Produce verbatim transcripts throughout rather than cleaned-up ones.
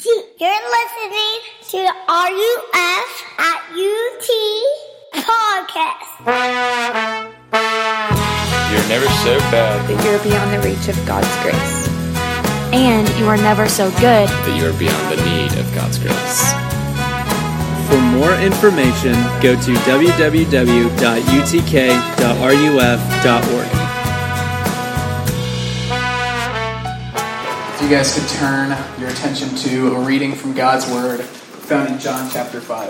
You're listening to the R U F at U T podcast. You're never so bad that you're beyond the reach of God's grace. And you are never so good that you are beyond the need of God's grace. For more information, go to w w w dot u t k dot r u f dot org. If you guys could turn your attention to a reading from God's Word found in John chapter five.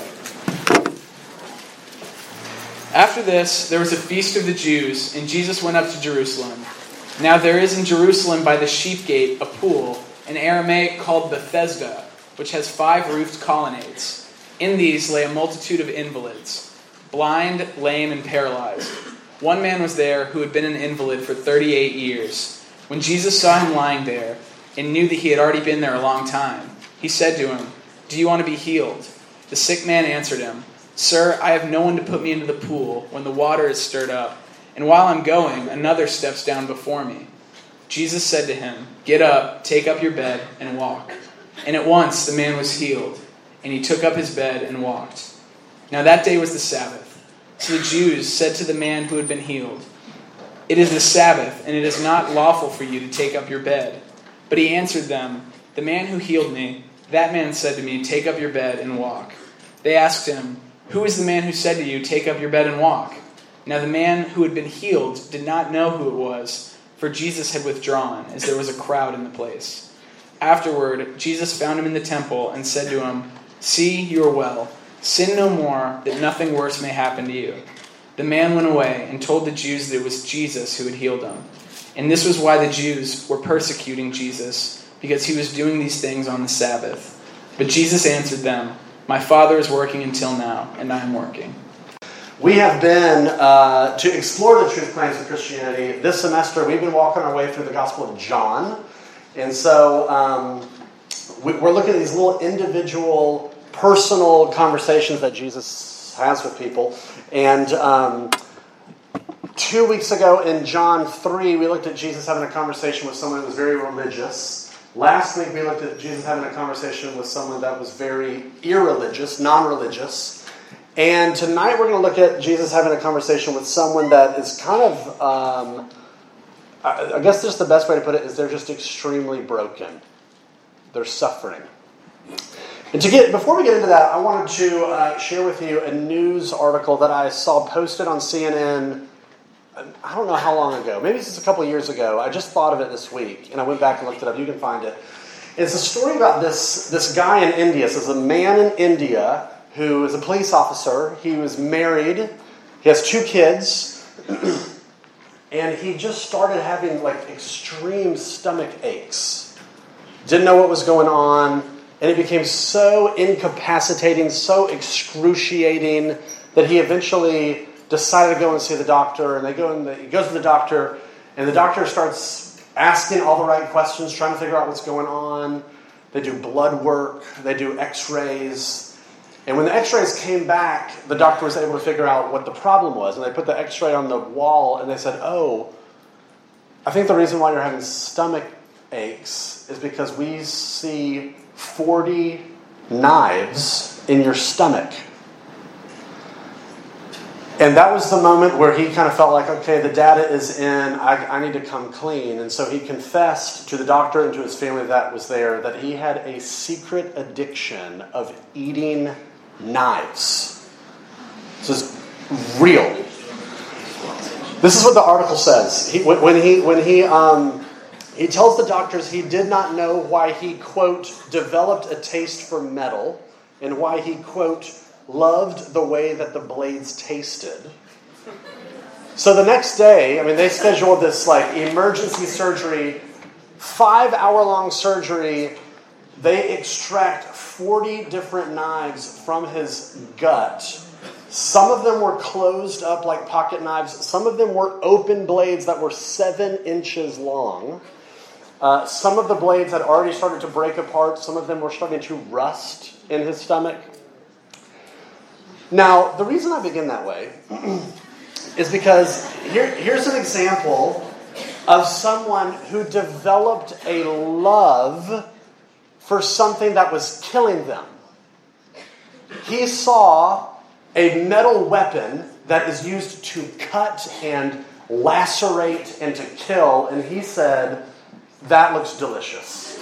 After this, there was a feast of the Jews, and Jesus went up to Jerusalem. Now there is in Jerusalem by the sheep gate a pool, in Aramaic called Bethesda, which has five roofed colonnades. In these lay a multitude of invalids, blind, lame, and paralyzed. One man was there who had been an invalid for thirty-eight years. When Jesus saw him lying there, and knew that he had already been there a long time, he said to him, "Do you want to be healed?" The sick man answered him, "Sir, I have no one to put me into the pool when the water is stirred up, and while I'm going, another steps down before me." Jesus said to him, "Get up, take up your bed, and walk." And at once the man was healed, and he took up his bed and walked. Now that day was the Sabbath. So the Jews said to the man who had been healed, "It is the Sabbath, and it is not lawful for you to take up your bed." But he answered them, "The man who healed me, that man said to me, 'Take up your bed and walk.'" They asked him, "Who is the man who said to you, 'Take up your bed and walk'?" Now the man who had been healed did not know who it was, for Jesus had withdrawn, as there was a crowd in the place. Afterward, Jesus found him in the temple and said to him, "See, you are well. Sin no more, that nothing worse may happen to you." The man went away and told the Jews that it was Jesus who had healed him. And this was why the Jews were persecuting Jesus, because he was doing these things on the Sabbath. But Jesus answered them, "My Father is working until now, and I am working." We have been, uh, to explore the truth claims of Christianity, this semester we've been walking our way through the Gospel of John. And so um, we, we're looking at these little individual, personal conversations that Jesus has with people. And um, two weeks ago in John three, we looked at Jesus having a conversation with someone who was very religious. Last week we looked at Jesus having a conversation with someone that was very irreligious, non-religious. And tonight we're going to look at Jesus having a conversation with someone that is kind of, um, I, I guess just the best way to put it is they're just extremely broken. They're suffering. And to get before we get into that, I wanted to uh, share with you a news article that I saw posted on C N N. I don't know how long ago. Maybe it's just a couple of years ago. I just thought of it this week, and I went back and looked it up. You can find it. It's a story about this, this guy in India. So it's a man in India who is a police officer. He was married. He has two kids. And he just started having like extreme stomach aches. Didn't know what was going on. And it became so incapacitating, so excruciating that he eventually decided to go and see the doctor. And they go and he goes to the doctor, and the doctor starts asking all the right questions, trying to figure out what's going on. They do blood work. They do x-rays. And when the x-rays came back, the doctor was able to figure out what the problem was. And they put the x-ray on the wall, and they said, "Oh, I think the reason why you're having stomach aches is because we see forty knives in your stomach." And that was the moment where he kind of felt like, okay, the data is in, I, I need to come clean. And so he confessed to the doctor and to his family that was there that he had a secret addiction of eating knives. This is real. This is what the article says. He, when he when he um, he tells the doctors he did not know why he, quote, developed a taste for metal and why he, quote, loved the way that the blades tasted. So the next day, I mean, they scheduled this like emergency surgery, five hour long surgery. They extract forty different knives from his gut. Some of them were closed up like pocket knives. Some of them were open blades that were seven inches long. Uh, some of the blades had already started to break apart. Some of them were starting to rust in his stomach. Now, the reason I begin that way is because here, here's an example of someone who developed a love for something that was killing them. He saw a metal weapon that is used to cut and lacerate and to kill, and he said, that looks delicious.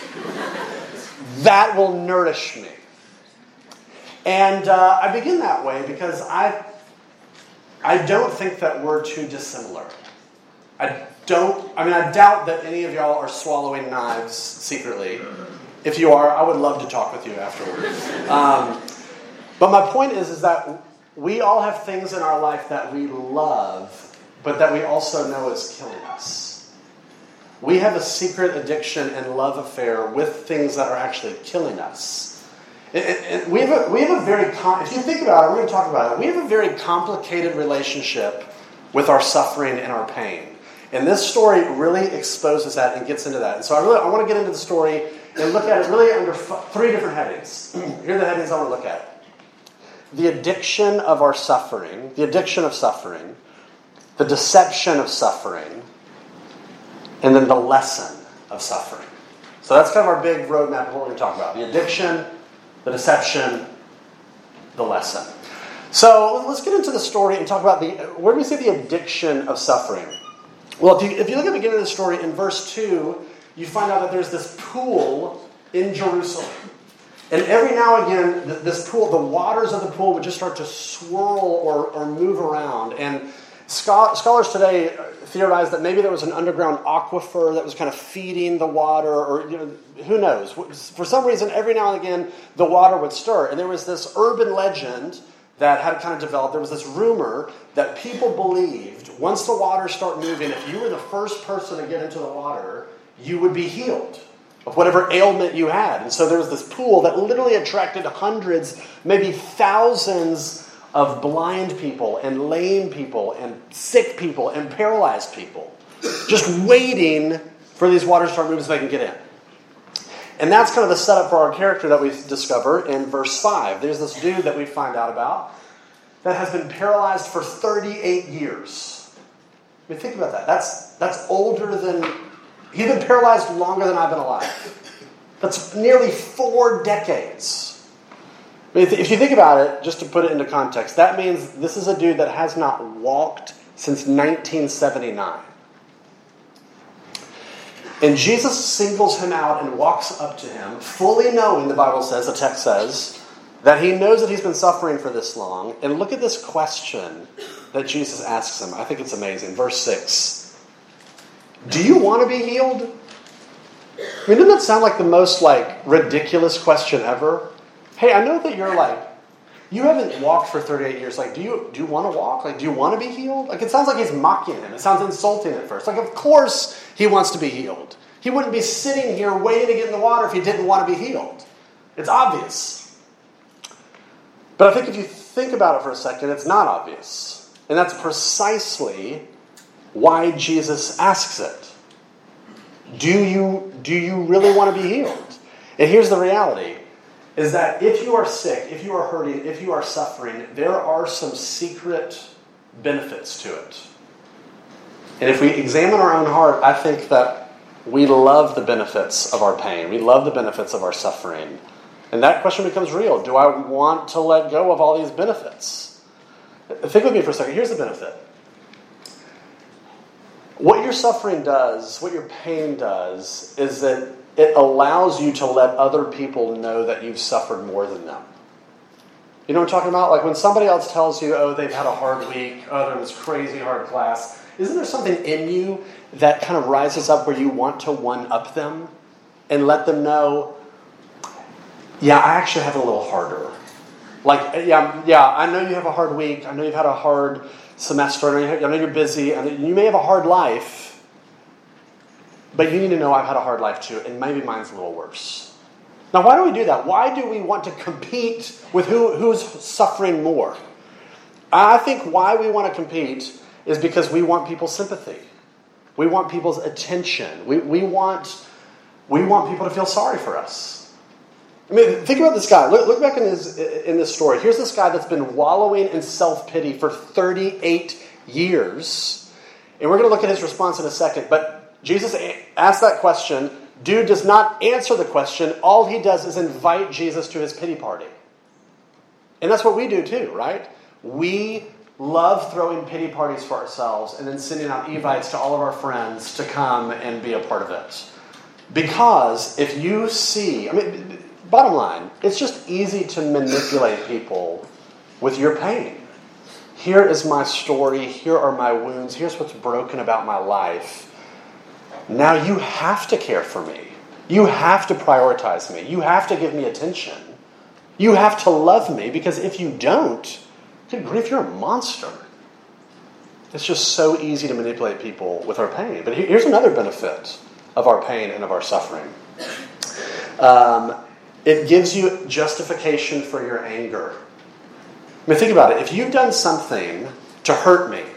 That will nourish me. And uh, I begin that way because I, I don't think that we're too dissimilar. I don't, I mean, I doubt that any of y'all are swallowing knives secretly. If you are, I would love to talk with you afterwards. Um, but my point is, is that we all have things in our life that we love, but that we also know is killing us. We have a secret addiction and love affair with things that are actually killing us. And, and we have a, we have a very, com- if you think about it, we're going to talk about it, we have a very complicated relationship with our suffering and our pain. And this story really exposes that and gets into that. And so I really I want to get into the story and look at it really under f- three different headings. Here are the headings I want to look at. The addiction of our suffering, the addiction of suffering, the deception of suffering, and then the lesson of suffering. So that's kind of our big roadmap of what we're going to talk about. The addiction, the deception, the lesson. So let's get into the story and talk about the, where do we see the addiction of suffering? Well, if you, if you look at the beginning of the story, in verse two, you find out that there's this pool in Jerusalem. And every now and again, this pool, the waters of the pool would just start to swirl or, or move around. And scholars today theorize that maybe there was an underground aquifer that was kind of feeding the water, or you know, who knows. For some reason, every now and again, the water would stir. And there was this urban legend that had kind of developed. There was this rumor that people believed once the waters start moving, if you were the first person to get into the water, you would be healed of whatever ailment you had. And so there was this pool that literally attracted hundreds, maybe thousands of blind people and lame people and sick people and paralyzed people, just waiting for these waters to start moving so they can get in. And that's kind of the setup for our character that we discover in verse five. There's this dude that we find out about that has been paralyzed for thirty-eight years. I mean, think about that. That's that's older than... He's been paralyzed longer than I've been alive. That's nearly four decades. I mean, if you think about it, just to put it into context, that means this is a dude that has not walked since nineteen seventy-nine. And Jesus singles him out and walks up to him, fully knowing, the Bible says, the text says, that he knows that he's been suffering for this long. And look at this question that Jesus asks him. I think it's amazing. Verse six. Do you want to be healed? I mean, doesn't that sound like the most, like, ridiculous question ever? Hey, I know that you're, like, you haven't walked for thirty-eight years. Like, do you do you want to walk? Like, do you want to be healed? Like, it sounds like he's mocking him. It sounds insulting at first. Like, of course he wants to be healed. He wouldn't be sitting here waiting to get in the water if he didn't want to be healed. It's obvious. But I think if you think about it for a second, it's not obvious. And that's precisely why Jesus asks it. Do you, do you really want to be healed? And here's the reality, is that if you are sick, if you are hurting, if you are suffering, there are some secret benefits to it. And if we examine our own heart, I think that we love the benefits of our pain. We love the benefits of our suffering. And that question becomes real. Do I want to let go of all these benefits? Think with me for a second. Here's the benefit. What your suffering does, what your pain does, is that it allows you to let other people know that you've suffered more than them. You know what I'm talking about? Like when somebody else tells you, oh, they've had a hard week, oh, they're in this crazy hard class. Isn't there something in you that kind of rises up where you want to one-up them and let them know, yeah, I actually have it a little harder. Like, yeah, yeah, I know you have a hard week. I know you've had a hard semester. I know you're busy. And you may have a hard life, but you need to know I've had a hard life too, and maybe mine's a little worse. Now, why do we do that? Why do we want to compete with who, who's suffering more? I think why we want to compete is because we want people's sympathy. We want people's attention. We, we, want, we want people to feel sorry for us. I mean, think about this guy. Look, look back in, his, in this story. Here's this guy that's been wallowing in self-pity for thirty-eight years. And we're going to look at his response in a second. But Jesus asked that question, Dude does not answer the question. All he does is invite Jesus to his pity party. And that's what we do too, right? We love throwing pity parties for ourselves and then sending out evites to all of our friends to come and be a part of it. Because if you see, I mean, bottom line, it's just easy to manipulate people with your pain. Here is my story. Here are my wounds. Here's what's broken about my life. Now you have to care for me. You have to prioritize me. You have to give me attention. You have to love me, because if you don't, good grief, you're a monster. It's just so easy to manipulate people with our pain. But here's another benefit of our pain and of our suffering. Um, it gives you justification for your anger. I mean, think about it. If you've done something to hurt me,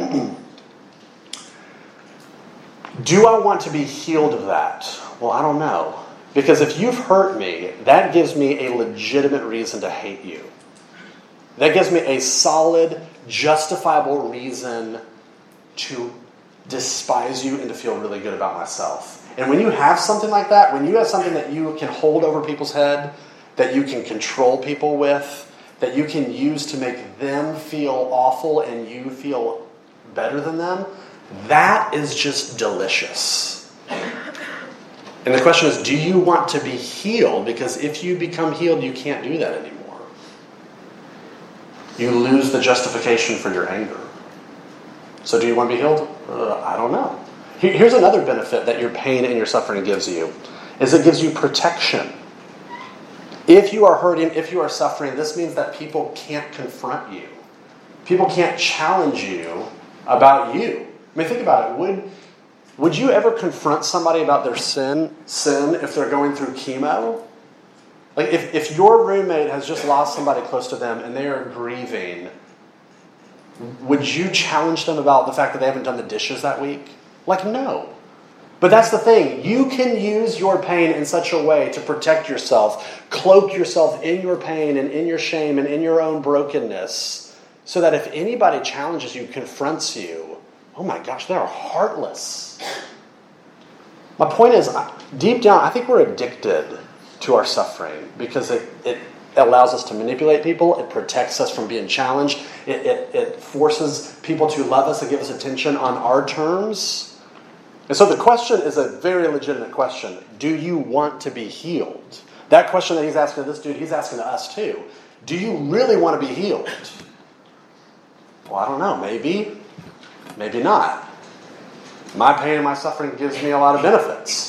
do I want to be healed of that? Well, I don't know. Because if you've hurt me, that gives me a legitimate reason to hate you. That gives me a solid, justifiable reason to despise you and to feel really good about myself. And when you have something like that, when you have something that you can hold over people's head, that you can control people with, that you can use to make them feel awful and you feel better than them, that is just delicious. And the question is, do you want to be healed? Because if you become healed, you can't do that anymore. You lose the justification for your anger. So do you want to be healed? Uh, I don't know. Here's another benefit that your pain and your suffering gives you, is it gives you protection. If you are hurting, if you are suffering, this means that people can't confront you. People can't challenge you about you. I mean, think about it. Would, would you ever confront somebody about their sin, sin if they're going through chemo? Like, if, if your roommate has just lost somebody close to them and they are grieving, would you challenge them about the fact that they haven't done the dishes that week? Like, no. But that's the thing. You can use your pain in such a way to protect yourself, cloak yourself in your pain and in your shame and in your own brokenness, so that if anybody challenges you, confronts you, oh my gosh, they are heartless. My point is, deep down, I think we're addicted to our suffering because it, it allows us to manipulate people. It protects us from being challenged. It, it, it forces people to love us and give us attention on our terms. And so the question is a very legitimate question. Do you want to be healed? That question that he's asking to this dude, he's asking to us too. Do you really want to be healed? Well, I don't know. Maybe. Maybe not. My pain and my suffering gives me a lot of benefits.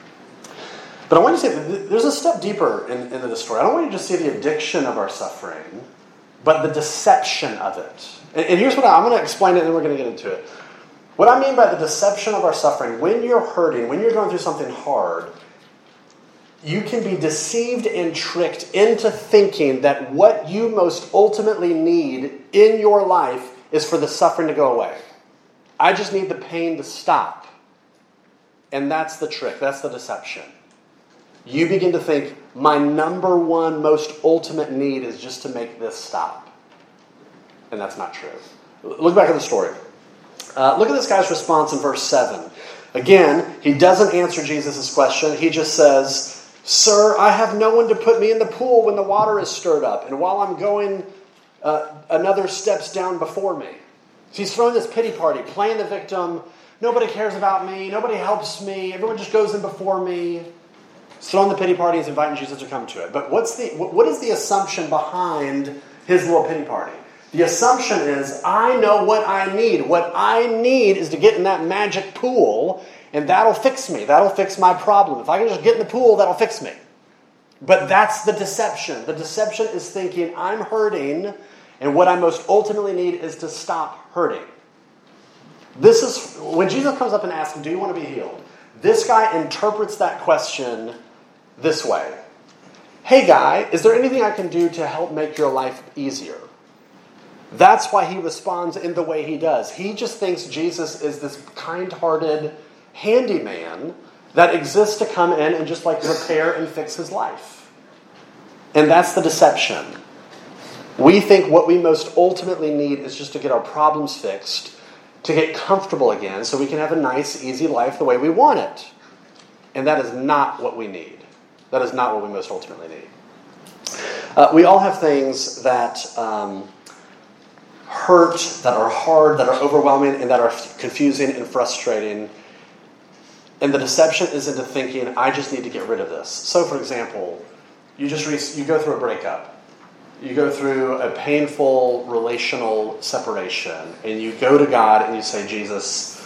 But I want you to say, there's a step deeper in, into the story. I don't want you to just see the addiction of our suffering, but the deception of it. And, and here's what I, I'm going to explain it and then we're going to get into it. What I mean by the deception of our suffering, when you're hurting, when you're going through something hard, you can be deceived and tricked into thinking that what you most ultimately need in your life is for the suffering to go away. I just need the pain to stop. And that's the trick. That's the deception. You begin to think, my number one most ultimate need is just to make this stop. And that's not true. Look back at the story. Uh, look at this guy's response in verse seven. Again, he doesn't answer Jesus' question. He just says, Sir, I have no one to put me in the pool when the water is stirred up, and while I'm going, uh, another steps down before me. So he's throwing this pity party, playing the victim. Nobody cares about me. Nobody helps me. Everyone just goes in before me. He's throwing the pity party. He's inviting Jesus to come to it. But what's the what is the assumption behind his little pity party? The assumption is, I know what I need. What I need is to get in that magic pool, and that'll fix me. That'll fix my problem. If I can just get in the pool, that'll fix me. But that's the deception. The deception is thinking, I'm hurting, and what I most ultimately need is to stop hurting. This is, when Jesus comes up and asks him, do you want to be healed? This guy interprets that question this way. Hey guy, is there anything I can do to help make your life easier? That's why he responds in the way he does. He just thinks Jesus is this kind-hearted handyman that exists to come in and just like repair and fix his life. And that's the deception. We think what we most ultimately need is just to get our problems fixed, to get comfortable again so we can have a nice, easy life the way we want it. And that is not what we need. That is not what we most ultimately need. Uh, we all have things that um, hurt, that are hard, that are overwhelming, and that are confusing and frustrating. And the deception is into thinking, I just need to get rid of this. So, for example, you just re- you go through a breakup. You go through a painful relational separation, and you go to God and you say, Jesus,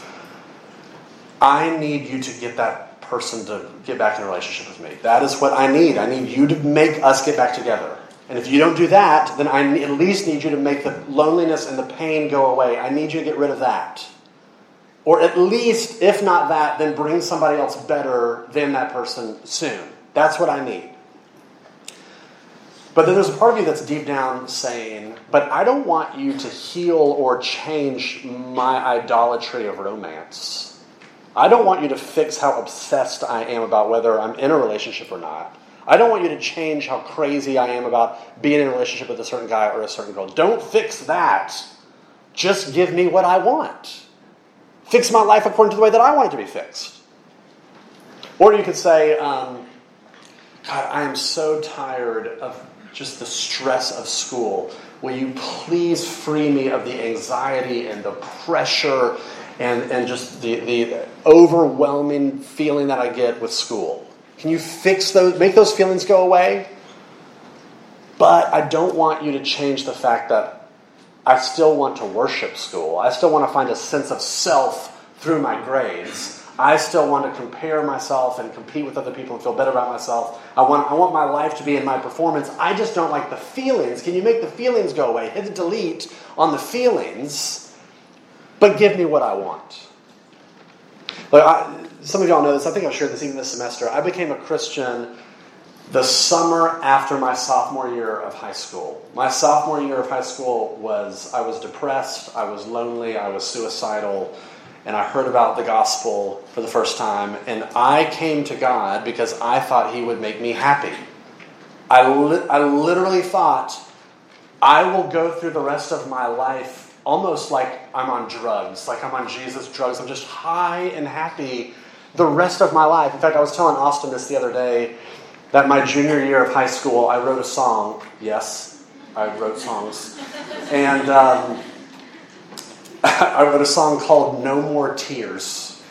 I need you to get that person to get back in a relationship with me. That is what I need. I need you to make us get back together. And if you don't do that, then I at least need you to make the loneliness and the pain go away. I need you to get rid of that. Or at least, if not that, then bring somebody else better than that person soon. That's what I need. But then there's a part of you that's deep down saying, but I don't want you to heal or change my idolatry of romance. I don't want you to fix how obsessed I am about whether I'm in a relationship or not. I don't want you to change how crazy I am about being in a relationship with a certain guy or a certain girl. Don't fix that. Just give me what I want. Fix my life according to the way that I want it to be fixed. Or you could say, um, God, I am so tired of just the stress of school. Will you please free me of the anxiety and the pressure and, and just the, the overwhelming feeling that I get with school? Can you fix those, make those feelings go away? But I don't want you to change the fact that I still want to worship school. I still want to find a sense of self through my grades. I still want to compare myself and compete with other people and feel better about myself. I want I want my life to be in my performance. I just don't like the feelings. Can you make the feelings go away? Hit delete on the feelings, but give me what I want. Like I, some of y'all know this. I think I've shared this even this semester. I became a Christian the summer after my sophomore year of high school. My sophomore year of high school was, I was depressed, I was lonely, I was suicidal, and I heard about the gospel for the first time, and I came to God because I thought He would make me happy. I, li- I literally thought, I will go through the rest of my life almost like I'm on drugs, like I'm on Jesus drugs. I'm just high and happy the rest of my life. In fact, I was telling Austin this the other day, that my junior year of high school, I wrote a song. Yes, I wrote songs. And um, I wrote a song called No More Tears.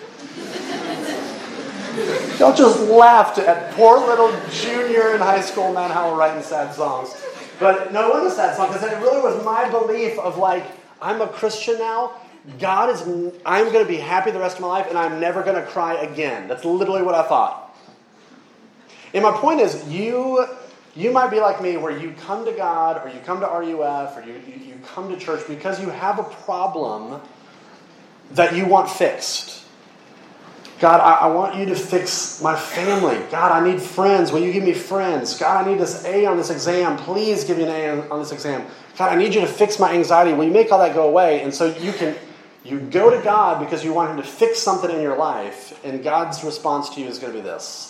Y'all just laughed at poor little junior in high school Matt Howell writing sad songs. But no, it wasn't a sad song, because it really was my belief of like, I'm a Christian now. God is, I'm going to be happy the rest of my life, and I'm never going to cry again. That's literally what I thought. And my point is, you you might be like me, where you come to God, or you come to R U F, or you, you, you come to church because you have a problem that you want fixed. God, I, I want you to fix my family. God, I need friends. Will you give me friends? God, I need this A on this exam. Please give me an A on, on this exam. God, I need you to fix my anxiety. Will you make all that go away? And so you can you go to God because you want Him to fix something in your life, and God's response to you is going to be this.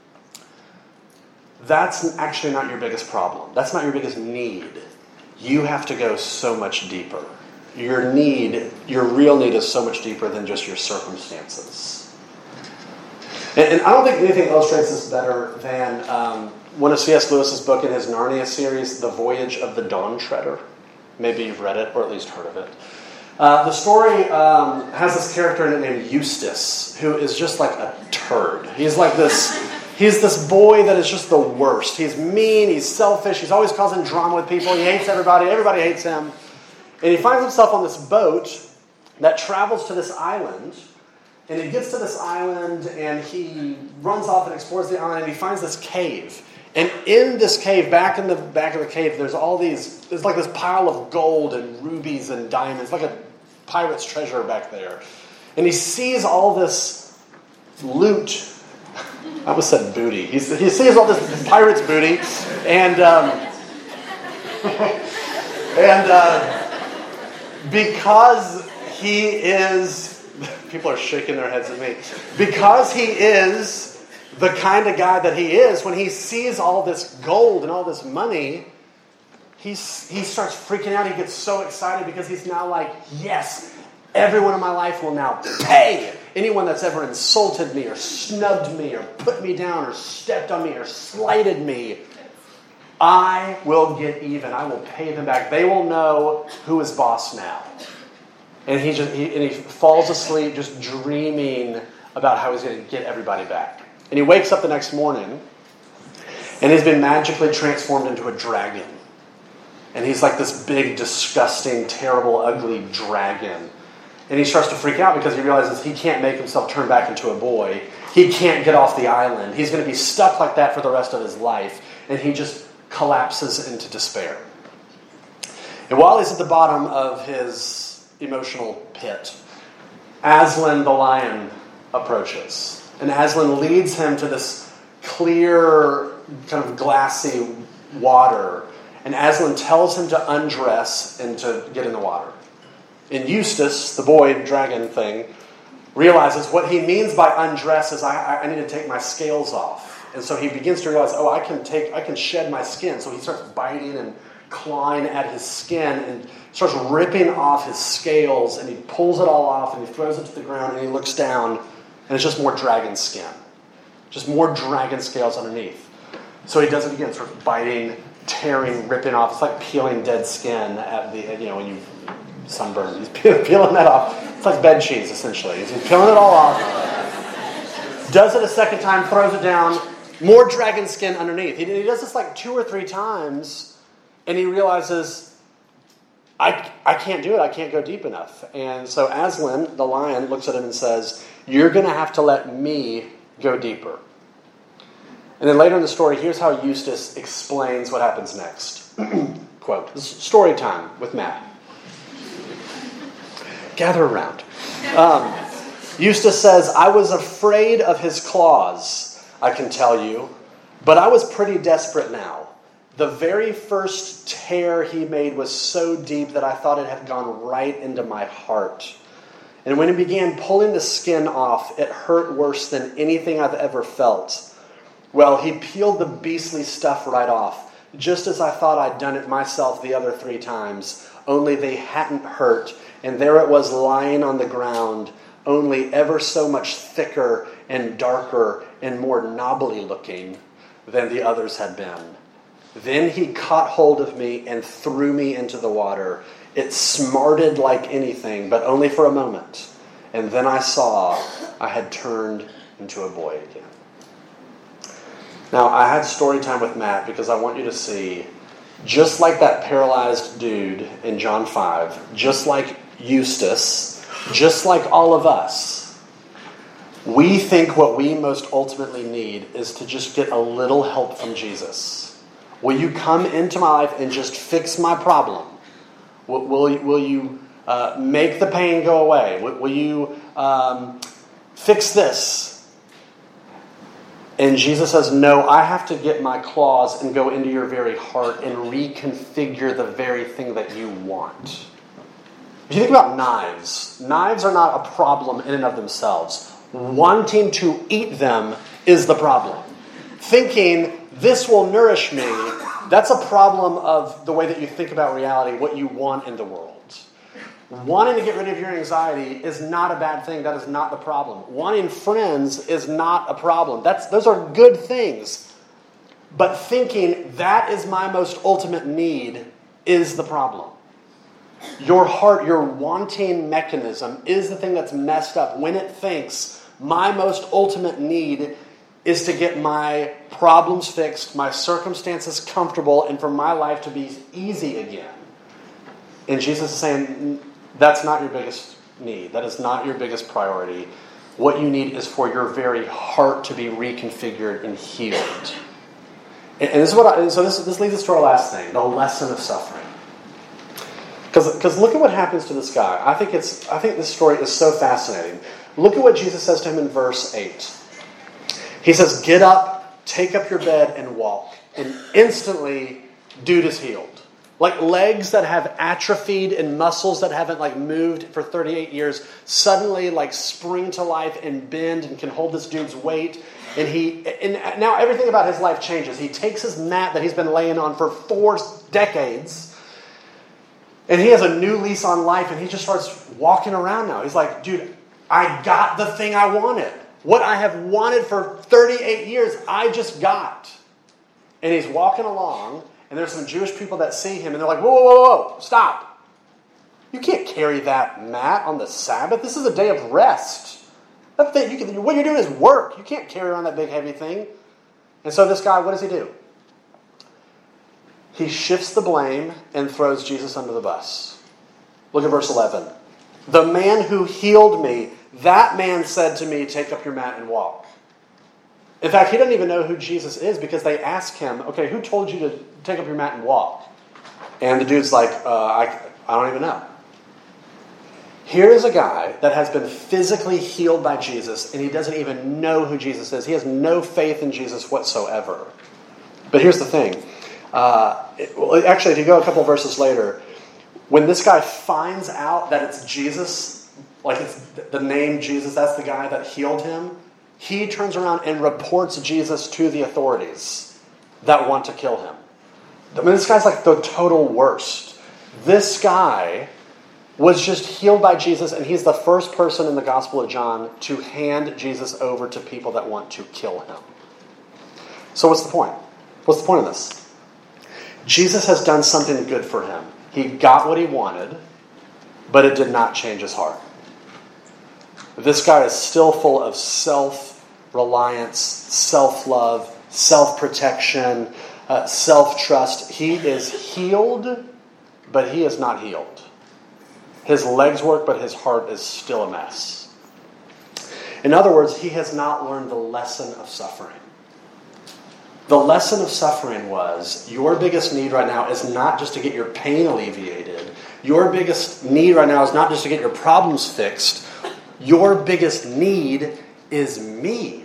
That's actually not your biggest problem. That's not your biggest need. You have to go so much deeper. Your need, your real need is so much deeper than just your circumstances. And, and I don't think anything illustrates this better than um, one of C S Lewis's book in his Narnia series, The Voyage of the Dawn Treader. Maybe you've read it or at least heard of it. Uh, the story um, has this character in it named Eustace, who is just like a turd. He's like this... He's this boy that is just the worst. He's mean, he's selfish, he's always causing drama with people, he hates everybody, everybody hates him. And he finds himself on this boat that travels to this island, and he gets to this island, and he runs off and explores the island, and he finds this cave. And in this cave, back in the back of the cave, there's all these, there's like this pile of gold and rubies and diamonds, like a pirate's treasure back there. And he sees all this loot. I almost said booty. He's, he sees all this pirate's booty, and um, and uh, because he is, people are shaking their heads at me, because he is the kind of guy that he is, when he sees all this gold and all this money, he's, he starts freaking out. He gets so excited because he's now like, yes, everyone in my life will now pay. anyone that's ever insulted me or snubbed me or put me down or stepped on me or slighted me, I will get even. I will pay them back. They will know who is boss now. And he just he, and he falls asleep just dreaming about how he's going to get everybody back. And he wakes up the next morning and he's been magically transformed into a dragon. And he's like this big, disgusting, terrible, ugly dragon. And he starts to freak out because he realizes he can't make himself turn back into a boy. He can't get off the island. He's going to be stuck like that for the rest of his life. And he just collapses into despair. And while he's at the bottom of his emotional pit, Aslan the lion approaches. And Aslan leads him to this clear, kind of glassy water. And Aslan tells him to undress and to get in the water. And Eustace, the boy dragon thing, realizes what he means by undress is I, I need to take my scales off. And so he begins to realize, oh, I can take, I can shed my skin. So he starts biting and clawing at his skin and starts ripping off his scales. And he pulls it all off and he throws it to the ground and he looks down and it's just more dragon skin. Just more dragon scales underneath. So he does it again, sort of biting, tearing, ripping off. It's like peeling dead skin at the, you know, when you sunburn. He's peeling that off. It's like bed cheese, essentially. He's peeling it all off. Does it a second time, throws it down. More dragon skin underneath. He, he does this like two or three times, and he realizes, I, I can't do it. I can't go deep enough. And so Aslan, the lion, looks at him and says, you're going to have to let me go deeper. And then later in the story, here's how Eustace explains what happens next. Quote, this is story time with Matt. Gather around. Um, Eustace says, I was afraid of his claws, I can tell you, but I was pretty desperate now. The very first tear he made was so deep that I thought it had gone right into my heart. And when he began pulling the skin off, it hurt worse than anything I've ever felt. Well, he peeled the beastly stuff right off, just as I thought I'd done it myself the other three times, only they hadn't hurt. And there it was lying on the ground, only ever so much thicker and darker and more knobbly looking than the others had been. Then he caught hold of me and threw me into the water. It smarted like anything, but only for a moment. And then I saw I had turned into a boy again. Now, I had story time with Matt because I want you to see, just like that paralyzed dude in John five, just like Eustace, just like all of us, we think what we most ultimately need is to just get a little help from Jesus. Will you come into my life and just fix my problem? Will, will, will you uh, make the pain go away? Will, will you um, fix this? And Jesus says, no, I have to get my claws and go into your very heart and reconfigure the very thing that you want. If you think about knives, knives are not a problem in and of themselves. Wanting to eat them is the problem. Thinking, this will nourish me, that's a problem of the way that you think about reality, what you want in the world. Wanting to get rid of your anxiety is not a bad thing. That is not the problem. Wanting friends is not a problem. That's those are good things. But thinking that is my most ultimate need is the problem. Your heart, your wanting mechanism is the thing that's messed up when it thinks my most ultimate need is to get my problems fixed, my circumstances comfortable, and for my life to be easy again. And Jesus is saying, that's not your biggest need. That is not your biggest priority. What you need is for your very heart to be reconfigured and healed. And, and this is what I, so this, this leads us to our last thing, the lesson of suffering. Because look at what happens to this guy. I think it's I think this story is so fascinating. Look at what Jesus says to him in verse eight. He says, get up, take up your bed, and walk. And instantly, dude is healed. Like legs that have atrophied and muscles that haven't like moved for thirty-eight years suddenly like spring to life and bend and can hold this dude's weight. And he and now everything about his life changes. He takes his mat that he's been laying on for four decades, and he has a new lease on life, and he just starts walking around now. He's like, dude, I got the thing I wanted. What I have wanted for thirty-eight years, I just got. And he's walking along, and there's some Jewish people that see him, and they're like, whoa, whoa, whoa, whoa, stop. You can't carry that mat on the Sabbath. This is a day of rest. That thing, you can, what you're doing is work. You can't carry around that big heavy thing. And so this guy, what does he do? He shifts the blame and throws Jesus under the bus. Look at verse eleven. The man who healed me, that man said to me, take up your mat and walk. In fact, he doesn't even know who Jesus is because they ask him, okay, who told you to take up your mat and walk? And the dude's like, uh, I, I don't even know. Here is a guy that has been physically healed by Jesus, and he doesn't even know who Jesus is. He has no faith in Jesus whatsoever. But here's the thing. Uh, it, well, actually, if you go a couple verses later, when this guy finds out that it's Jesus, like it's the name Jesus, that's the guy that healed him, he turns around and reports Jesus to the authorities that want to kill him. I mean, this guy's like the total worst. This guy was just healed by Jesus, and he's the first person in the Gospel of John to hand Jesus over to people that want to kill him. So what's the point? What's the point of this? Jesus has done something good for him. He got what he wanted, but it did not change his heart. This guy is still full of self-reliance, self-love, self-protection, uh, self-trust. He is healed, but he is not healed. His legs work, but his heart is still a mess. In other words, he has not learned the lesson of suffering. The lesson of suffering was, your biggest need right now is not just to get your pain alleviated. Your biggest need right now is not just to get your problems fixed. Your biggest need is me.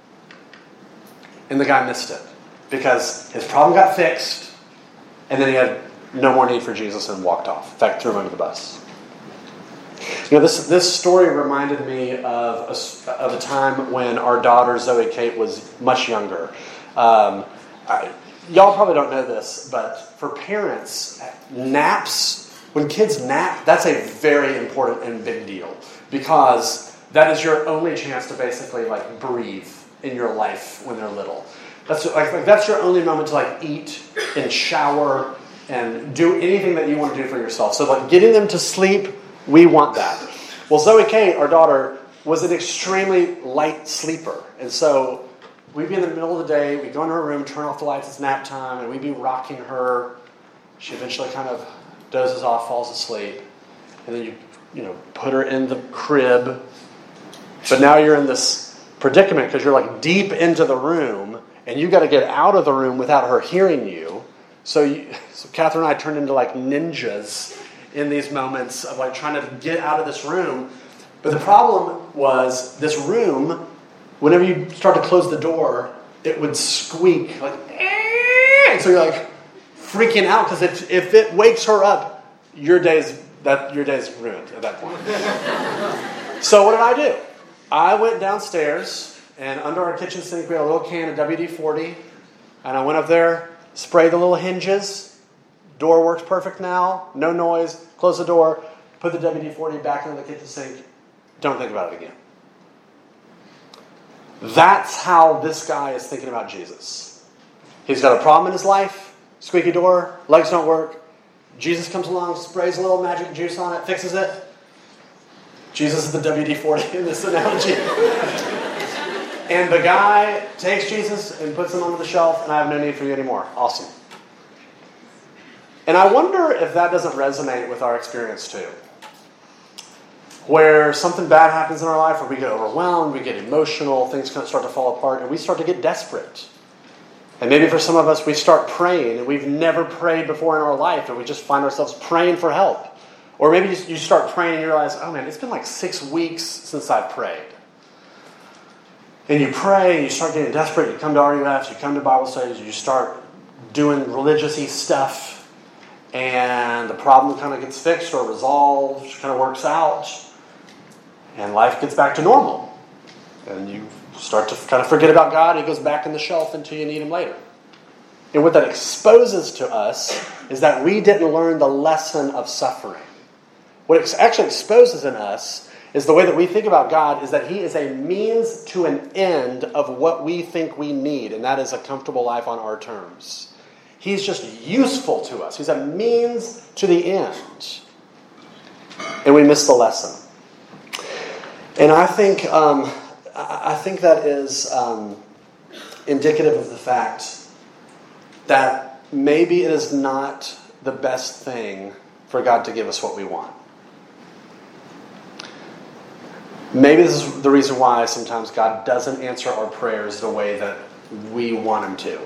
And the guy missed it. Because his problem got fixed, and then he had no more need for Jesus and walked off. In fact, threw him under the bus. You know, this this story reminded me of a, of a time when our daughter Zoe Kate was much younger. Um, I, y'all probably don't know this, but for parents, naps, when kids nap, that's a very important and big deal. Because that is your only chance to basically like breathe in your life when they're little. That's like, like that's your only moment to like eat and shower and do anything that you want to do for yourself. So like getting them to sleep, we want that. Well, Zoe Kate, our daughter, was an extremely light sleeper. And so we'd be in the middle of the day, we'd go in her room, turn off the lights, it's nap time, and we'd be rocking her. She eventually kind of dozes off, falls asleep. And then you, you know, put her in the crib. But now you're in this predicament because you're like deep into the room, and you got to get out of the room without her hearing you. So, you, so Catherine and I turned into like ninjas in these moments of like trying to get out of this room. But the problem was this room, whenever you start to close the door, it would squeak like, and so you're like freaking out because if, if it wakes her up, your day's that your day's ruined at that point. So what did I do? I went downstairs, and under our kitchen sink we had a little can of W D forty, and I went up there, sprayed the little hinges. Door works perfect now, no noise, close the door, put the W D forty back into the kitchen sink, don't think about it again. That's how this guy is thinking about Jesus. He's got a problem in his life, squeaky door, legs don't work. Jesus comes along, sprays a little magic juice on it, fixes it. Jesus is the W D forty in this analogy. And the guy takes Jesus and puts him on the shelf, and I have no need for you anymore. Awesome. And I wonder if that doesn't resonate with our experience too. Where something bad happens in our life, where we get overwhelmed, we get emotional, things kind of start to fall apart, and we start to get desperate. And maybe for some of us, we start praying, and we've never prayed before in our life, and we just find ourselves praying for help. Or maybe you start praying and you realize, oh man, it's been like six weeks since I've prayed. And you pray, and you start getting desperate, you come to R U F, you come to Bible studies, you start doing religious-y stuff, and the problem kind of gets fixed or resolved, kind of works out, and life gets back to normal. And you start to kind of forget about God, he goes back in the shelf until you need him later. And what that exposes to us is that we didn't learn the lesson of suffering. What it actually exposes in us is the way that we think about God is that he is a means to an end of what we think we need, and that is a comfortable life on our terms. He's just useful to us. He's a means to the end. And we miss the lesson. And I think um, I think that is um, indicative of the fact that maybe it is not the best thing for God to give us what we want. Maybe this is the reason why sometimes God doesn't answer our prayers the way that we want him to.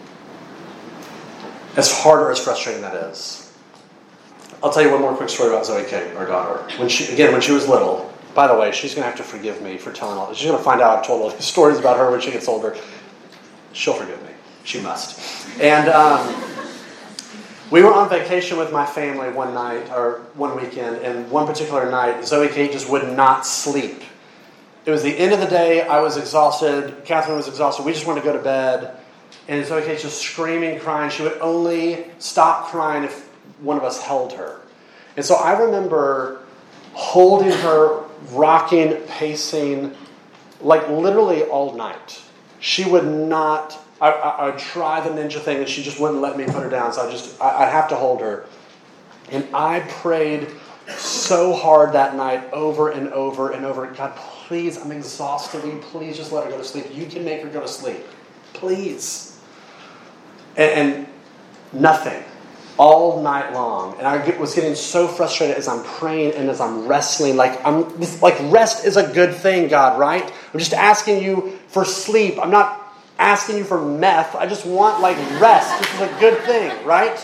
As hard or as frustrating that is. I'll tell you one more quick story about Zoe Kate, our daughter. When she, again, when she was little, by the way, she's going to have to forgive me for telling all this. She's going to find out I've told all these stories about her when she gets older. She'll forgive me. She must. And um, we were on vacation with my family one night, or one weekend, and one particular night, Zoe Kate just would not sleep. It was the end of the day. I was exhausted. Catherine was exhausted. We just wanted to go to bed. And Zoe Kate's just screaming, crying. She would only stop crying if one of us held her. And so I remember holding her, rocking, pacing, like literally all night. She would not, I, I, I would try the ninja thing and she just wouldn't let me put her down. So I just, I, I'd have to hold her. And I prayed so hard that night over and over and over. God, please, I'm exhausted. Will you please just let her go to sleep? You can make her go to sleep. Please. And, and nothing. All night long. And I was getting so frustrated as I'm praying and as I'm wrestling. Like, I'm like rest is a good thing, God, right? I'm just asking you for sleep. I'm not asking you for meth. I just want, like, rest. This is a good thing, right?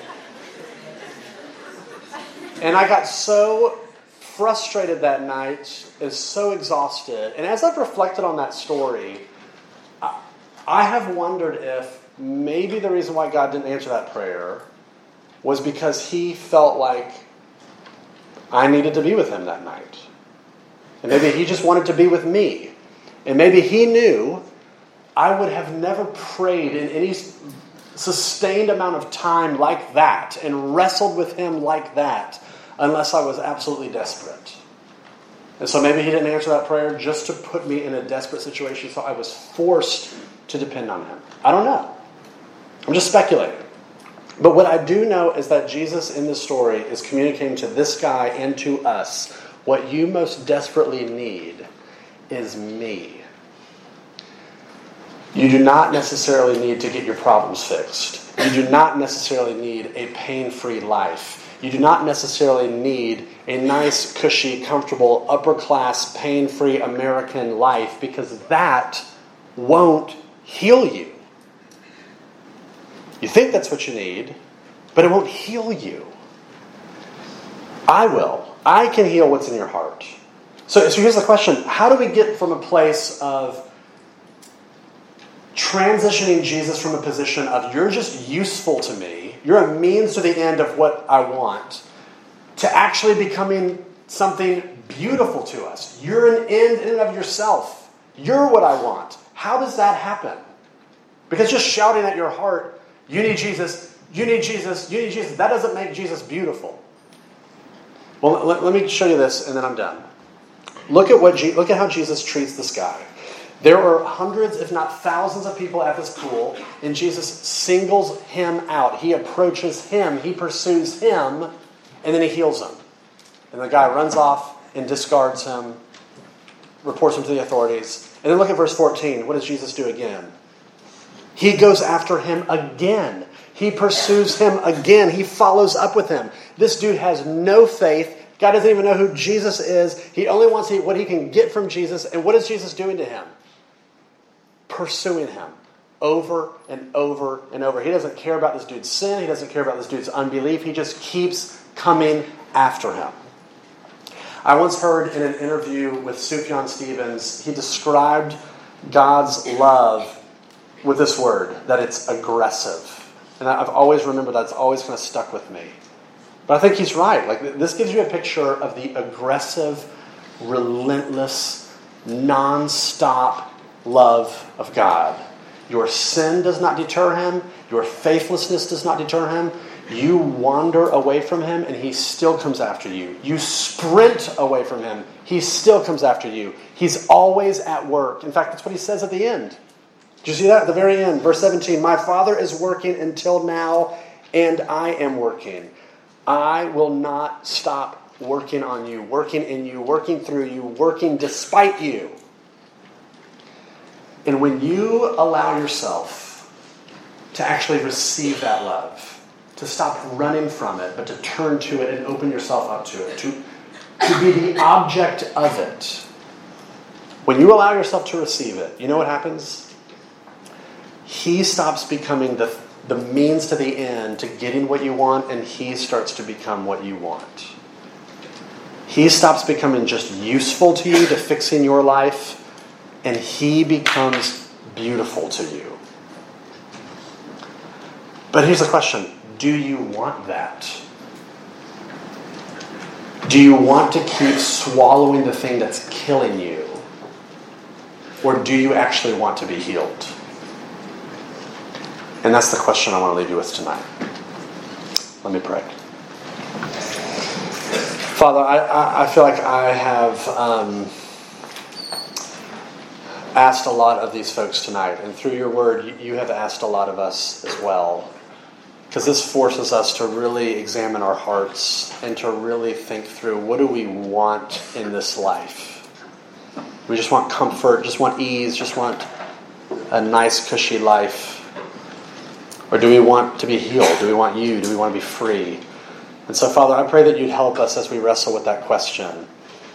And I got so frustrated that night and so exhausted. And as I've reflected on that story, I, I have wondered if maybe the reason why God didn't answer that prayer was because he felt like I needed to be with him that night. And maybe he just wanted to be with me. And maybe he knew I would have never prayed in any sustained amount of time like that and wrestled with him like that unless I was absolutely desperate. And so maybe he didn't answer that prayer just to put me in a desperate situation, so I was forced to depend on him. I don't know. I'm just speculating. But what I do know is that Jesus in this story is communicating to this guy and to us, what you most desperately need is me. You do not necessarily need to get your problems fixed. You do not necessarily need a pain-free life. You do not necessarily need a nice, cushy, comfortable, upper-class, pain-free American life, because that won't heal you. You think that's what you need, but it won't heal you. I will. I can heal what's in your heart. So, so here's the question. How do we get from a place of transitioning Jesus from a position of you're just useful to me, you're a means to the end of what I want, to actually becoming something beautiful to us? You're an end in and of yourself. You're what I want. How does that happen? Because just shouting at your heart, you need Jesus, you need Jesus, you need Jesus, that doesn't make Jesus beautiful. Well, let, let me show you this and then I'm done. Look at what Je- look at how Jesus treats this guy. There were hundreds, if not thousands of people at this pool, and Jesus singles him out. He approaches him, he pursues him, and then he heals him. And the guy runs off and discards him, reports him to the authorities. And then look at verse fourteen. What does Jesus do again? He goes after him again. He pursues him again. He follows up with him. This dude has no faith. God doesn't even know who Jesus is. He only wants what he can get from Jesus. And what is Jesus doing to him? Pursuing him over and over and over. He doesn't care about this dude's sin. He doesn't care about this dude's unbelief. He just keeps coming after him. I once heard in an interview with Sufjan Stevens, he described God's love with this word, that it's aggressive. And I've always remembered that. It's always kind of stuck with me. But I think he's right. Like, this gives you a picture of the aggressive, relentless, non-stop love of God. Your sin does not deter him. Your faithlessness does not deter him. You wander away from him and he still comes after you. You sprint away from him. He still comes after you. He's always at work. In fact, that's what he says at the end. Did you see that at the very end? Verse seventeen, my Father is working until now and I am working. I will not stop working on you, working in you, working through you, working despite you. And when you allow yourself to actually receive that love, to stop running from it, but to turn to it and open yourself up to it, to, to be the object of it. When you allow yourself to receive it, you know what happens? He stops becoming the, the means to the end to getting what you want, and he starts to become what you want. He stops becoming just useful to you, to fixing your life, and he becomes beautiful to you. But here's the question. Do you want that? Do you want to keep swallowing the thing that's killing you? Or do you actually want to be healed? And that's the question I want to leave you with tonight. Let me pray. Father, I, I, I feel like I have um, asked a lot of these folks tonight. And through your word, you, you have asked a lot of us as well. Because this forces us to really examine our hearts and to really think through, what do we want in this life? We just want comfort, just want ease, just want a nice, cushy life. Or do we want to be healed? Do we want you? Do we want to be free? And so, Father, I pray that you'd help us as we wrestle with that question.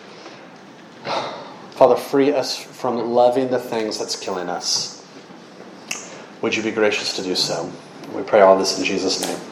Father, free us from loving the things that's killing us. Would you be gracious to do so? We pray all this in Jesus' name.